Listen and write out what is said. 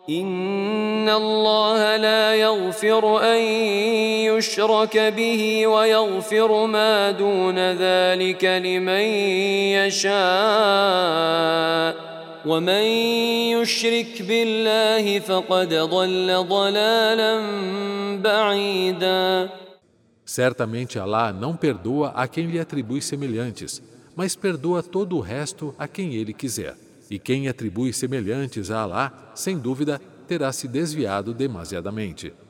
إن الله لا يغفر أن يشرك به ويغفر ما دون ذلك لمن يشاء ومن يشرك بالله فقد ضل ضلالا بعيدا. Certamente Alá não perdoa a quem lhe atribui semelhantes, mas perdoa todo o resto a quem ele quiser. E quem atribui semelhantes a Alá, sem dúvida, terá se desviado demasiadamente.